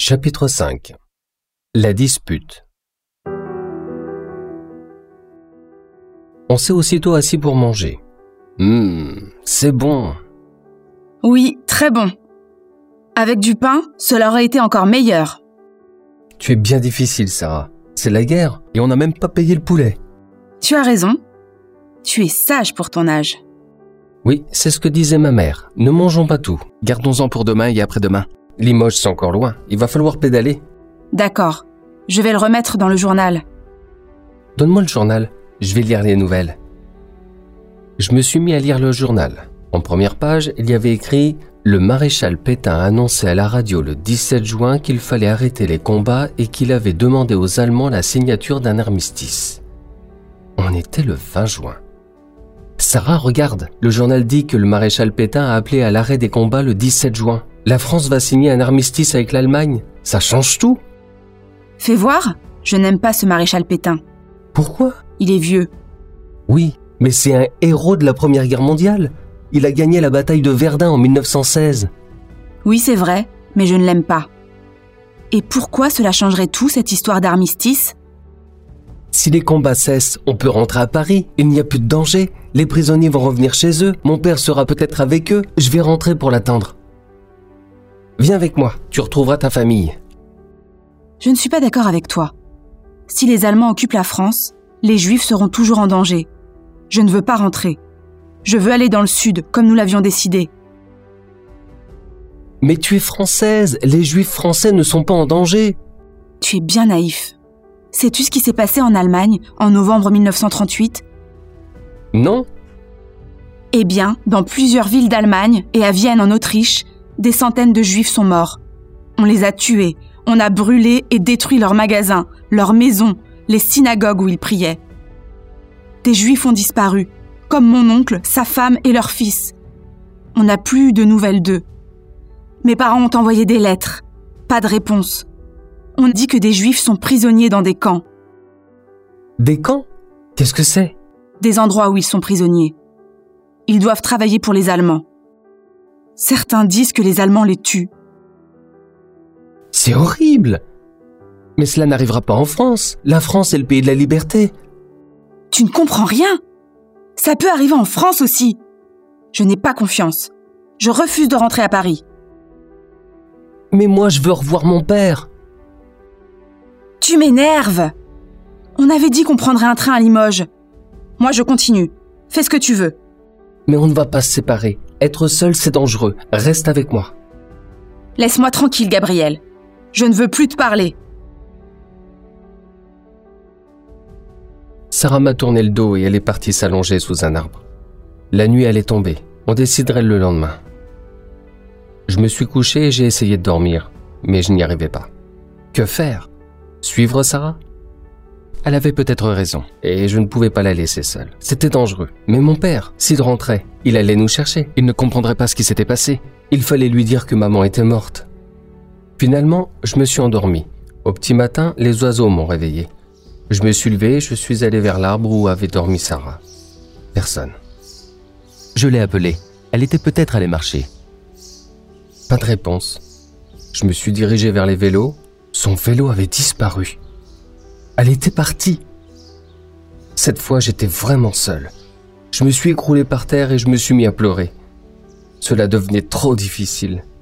Chapitre 5. La dispute. On s'est aussitôt assis pour manger. C'est bon. Oui, très bon. Avec du pain, cela aurait été encore meilleur. Tu es bien difficile, Sarah. C'est la guerre et on n'a même pas payé le poulet. Tu as raison. Tu es sage pour ton âge. Oui, c'est ce que disait ma mère. Ne mangeons pas tout. Gardons-en pour demain et après-demain. Limoges, c'est encore loin. Il va falloir pédaler. D'accord. Je vais le remettre dans le journal. Donne-moi le journal. Je vais lire les nouvelles. Je me suis mis à lire le journal. En première page, il y avait écrit « Le maréchal Pétain a annoncé à la radio le 17 juin qu'il fallait arrêter les combats et qu'il avait demandé aux Allemands la signature d'un armistice. » On était le 20 juin. Sarah, regarde, le journal dit que le maréchal Pétain a appelé à l'arrêt des combats le 17 juin. La France va signer un armistice avec l'Allemagne. Ça change tout. Fais voir, je n'aime pas ce maréchal Pétain. Pourquoi ? Il est vieux. Oui, mais c'est un héros de la Première Guerre mondiale. Il a gagné la bataille de Verdun en 1916. Oui, c'est vrai, mais je ne l'aime pas. Et pourquoi cela changerait tout, cette histoire d'armistice ? Si les combats cessent, on peut rentrer à Paris. Il n'y a plus de danger. Les prisonniers vont revenir chez eux. Mon père sera peut-être avec eux. Je vais rentrer pour l'attendre. Viens avec moi, tu retrouveras ta famille. Je ne suis pas d'accord avec toi. Si les Allemands occupent la France, les Juifs seront toujours en danger. Je ne veux pas rentrer. Je veux aller dans le sud, comme nous l'avions décidé. Mais tu es française, les Juifs français ne sont pas en danger. Tu es bien naïf. Sais-tu ce qui s'est passé en Allemagne en novembre 1938 ? Non ? Eh bien, dans plusieurs villes d'Allemagne et à Vienne en Autriche, des centaines de Juifs sont morts. On les a tués, on a brûlé et détruit leurs magasins, leurs maisons, les synagogues où ils priaient. Des Juifs ont disparu, comme mon oncle, sa femme et leur fils. On n'a plus eu de nouvelles d'eux. Mes parents ont envoyé des lettres, pas de réponse. On dit que des Juifs sont prisonniers dans des camps. Des camps ? Qu'est-ce que c'est ? Des endroits où ils sont prisonniers. Ils doivent travailler pour les Allemands. Certains disent que les Allemands les tuent. C'est horrible ! Mais cela n'arrivera pas en France. La France est le pays de la liberté. Tu ne comprends rien ? Ça peut arriver en France aussi. Je n'ai pas confiance. Je refuse de rentrer à Paris. Mais moi, je veux revoir mon père. Tu m'énerves ! On avait dit qu'on prendrait un train à Limoges. Moi, je continue. Fais ce que tu veux. Mais on ne va pas se séparer. Être seul, c'est dangereux. Reste avec moi. Laisse-moi tranquille, Gabriel. Je ne veux plus te parler. Sarah m'a tourné le dos et elle est partie s'allonger sous un arbre. La nuit allait tomber. On déciderait le lendemain. Je me suis couché et j'ai essayé de dormir, mais je n'y arrivais pas. Que faire ? Suivre Sarah ? Elle avait peut-être raison, et je ne pouvais pas la laisser seule. C'était dangereux. Mais mon père, s'il rentrait, il allait nous chercher. Il ne comprendrait pas ce qui s'était passé. Il fallait lui dire que maman était morte. Finalement, je me suis endormi. Au petit matin, les oiseaux m'ont réveillé. Je me suis levé et je suis allé vers l'arbre où avait dormi Sarah. Personne. Je l'ai appelée. Elle était peut-être allée marcher. Pas de réponse. Je me suis dirigé vers les vélos. Son vélo avait disparu. Elle était partie. Cette fois, j'étais vraiment seul. Je me suis écroulé par terre et je me suis mis à pleurer. Cela devenait trop difficile.